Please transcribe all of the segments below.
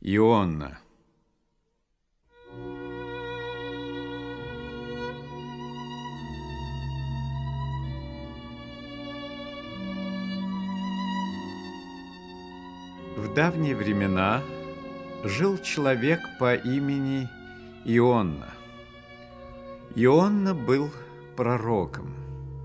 Иоанна. В давние времена жил человек по имени Иоанна. Иоанна был пророком.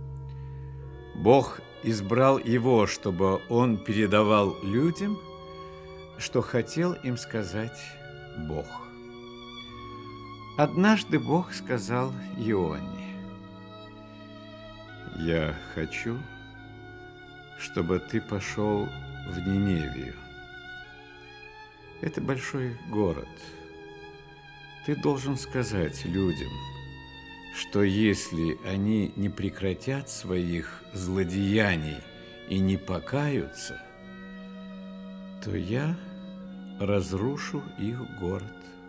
Бог избрал его, чтобы он передавал людям, что хотел им сказать Бог. Однажды Бог сказал Иоанне: «Я хочу, чтобы ты пошел в Ниневию. Это большой город. Ты должен сказать людям, что если они не прекратят своих злодеяний и не покаются, то я разрушу их город».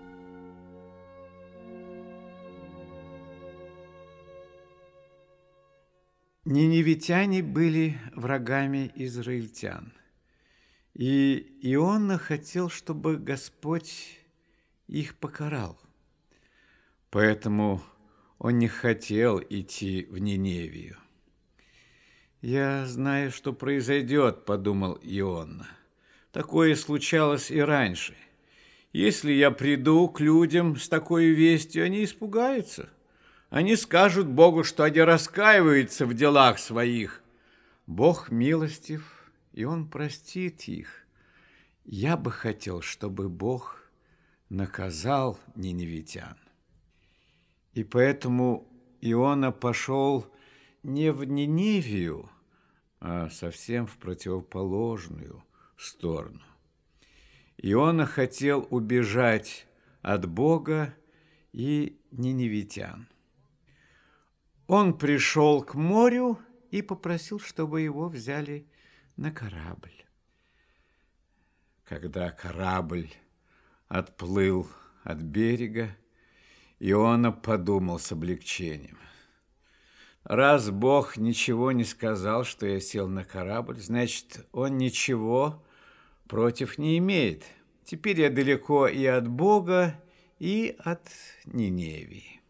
Ниневитяне были врагами израильтян, и Иоанна хотел, чтобы Господь их покарал. Поэтому он не хотел идти в Ниневию. «Я знаю, что произойдет», – подумал Иоанна. «Такое случалось и раньше. Если я приду к людям с такой вестью, они испугаются. Они скажут Богу, что они раскаиваются в делах своих. Бог милостив, и Он простит их. Я бы хотел, чтобы Бог наказал ниневитян». И поэтому Иоанна пошел не в Ниневию, а совсем в противоположную сторону. Иоанна хотел убежать от Бога и ниневитян. Он пришел к морю и попросил, чтобы его взяли на корабль. Когда корабль отплыл от берега, Иоанна подумал с облегчением: раз Бог ничего не сказал, что я сел на корабль, значит, Он ничего против не имеет. Теперь я далеко и от Бога, и от Ниневии.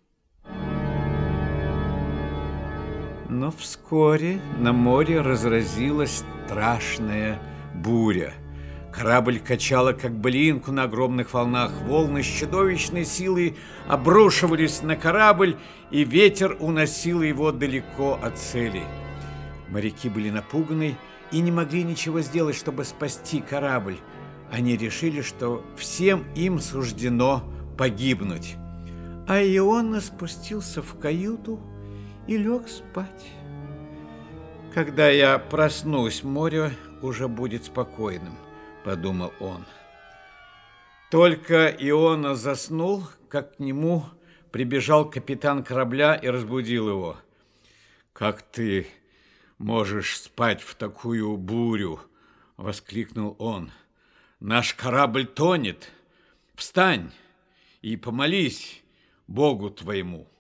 Но вскоре на море разразилась страшная буря. Корабль качало, как былинку на огромных волнах. Волны с чудовищной силой обрушивались на корабль, и ветер уносил его далеко от цели. Моряки были напуганы и не могли ничего сделать, чтобы спасти корабль. Они решили, что всем им суждено погибнуть. А Иоанна спустился в каюту и лег спать. «Когда я проснусь, море уже будет спокойным», – подумал он. Только Иоанна заснул, как к нему прибежал капитан корабля и разбудил его. «Как ты можешь спать в такую бурю?» – воскликнул он. «Наш корабль тонет. Встань и помолись Богу твоему».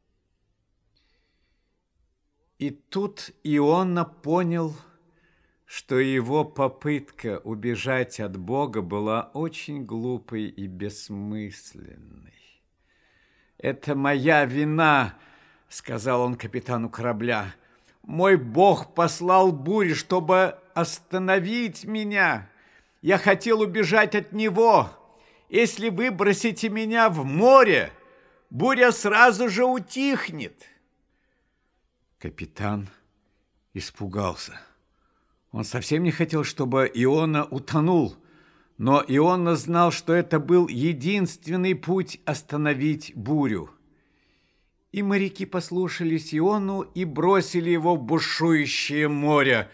И тут Иоанна понял, что его попытка убежать от Бога была очень глупой и бессмысленной. «Это моя вина», — сказал он капитану корабля. «Мой Бог послал бурю, чтобы остановить меня. Я хотел убежать от Него. Если вы бросите меня в море, буря сразу же утихнет». Капитан испугался. Он совсем не хотел, чтобы Иоанна утонул, но Иоанна знал, что это был единственный путь остановить бурю. И моряки послушались Иоанну и бросили его в бушующее море.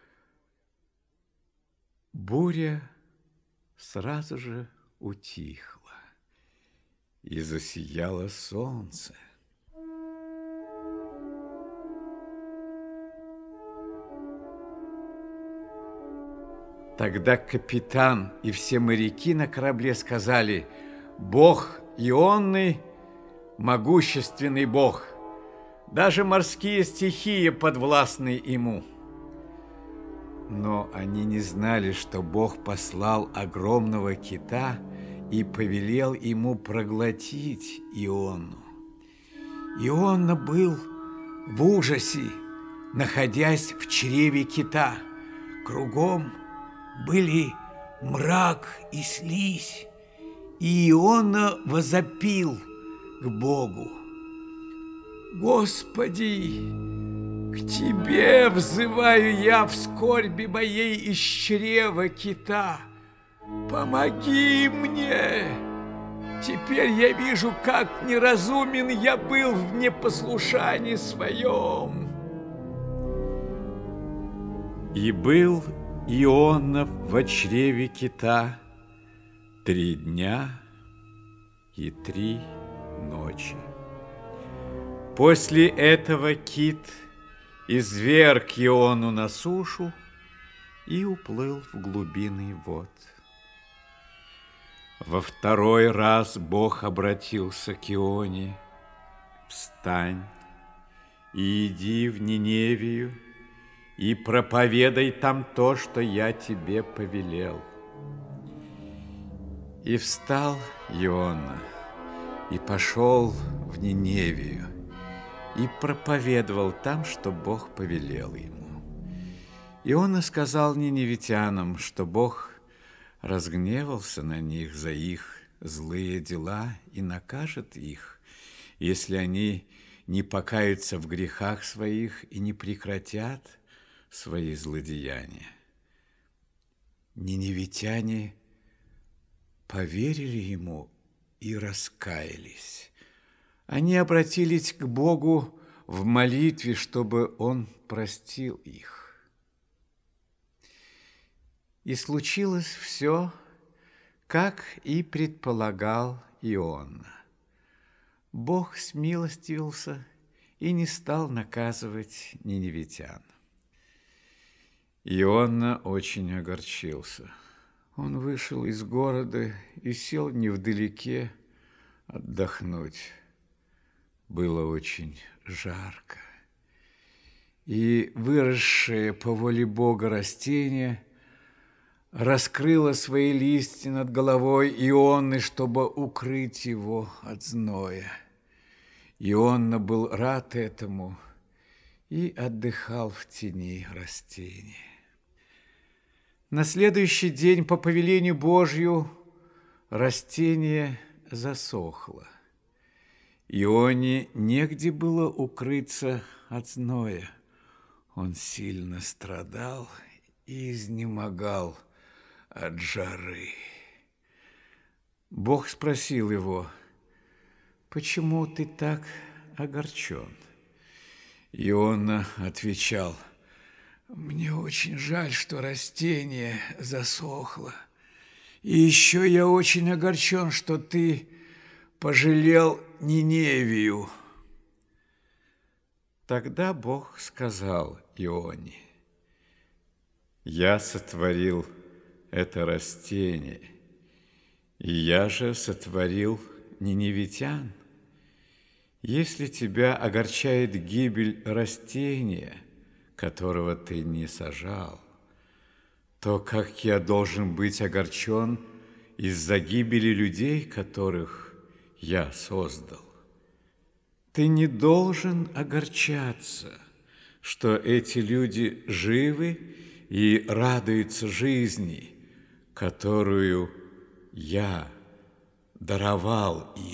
Буря сразу же утихла, и засияло солнце. Тогда капитан и все моряки на корабле сказали: «Бог Иоанны – могущественный Бог, даже морские стихии подвластны Ему». Но они не знали, что Бог послал огромного кита, и повелел ему проглотить Ионну. Ионна был в ужасе, находясь в чреве кита. Кругом были мрак и слизь, и Ионна возопил к Богу: «Господи, к Тебе взываю я в скорби моей из чрева кита. Помоги мне! Теперь я вижу, как неразумен я был в непослушании своем». И был Ионна во чреве кита 3 дня и 3 ночи. После этого кит изверг Иону на сушу и уплыл в глубины вод. Во 2-й раз Бог обратился к Ионе: «Встань и иди в Ниневию, и проповедай там то, что я тебе повелел». И встал Ионна, и пошел в Ниневию, и проповедовал там, что Бог повелел ему. Ионна сказал ниневитянам, что Бог разгневался на них за их злые дела и накажет их, если они не покаются в грехах своих и не прекратят свои злодеяния. Ниневитяне поверили ему и раскаялись. Они обратились к Богу в молитве, чтобы Он простил их. И случилось все, как и предполагал Ионна. Бог смилостивился и не стал наказывать ниневитян. Ионна очень огорчился. Он вышел из города и сел невдалеке отдохнуть. Было очень жарко, и выросшее по воле Бога растение раскрыло свои листья над головой Ионны, чтобы укрыть его от зноя. Ионна был рад этому и отдыхал в тени растения. На следующий день по повелению Божью растение засохло. Ионе негде было укрыться от зноя. Он сильно страдал и изнемогал от жары. Бог спросил его: «Почему ты так огорчен?» Ионна отвечал: «Мне очень жаль, что растение засохло. И еще я очень огорчен, что ты пожалел Ниневию». Тогда Бог сказал Ионне: «Я сотворил это растение, и я же сотворил ниневитян. Если тебя огорчает гибель растения, которого ты не сажал, то как я должен быть огорчен из-за гибели людей, которых я создал? Ты не должен огорчаться, что эти люди живы и радуются жизни, которую я даровал им.